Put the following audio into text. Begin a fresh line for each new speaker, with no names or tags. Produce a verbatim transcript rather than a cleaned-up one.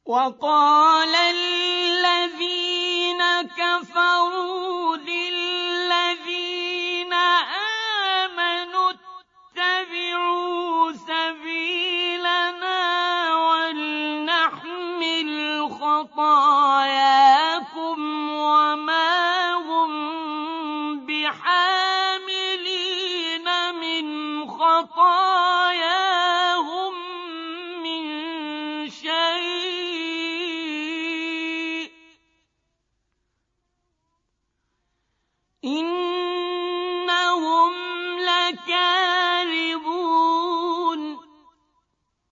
وقال الذين كفروا للذين آمنوا اتبعوا سبيلنا ولنحمل خطاياكم وما هم بحاملين من خطاياهم من شيء إنهم لكاذبون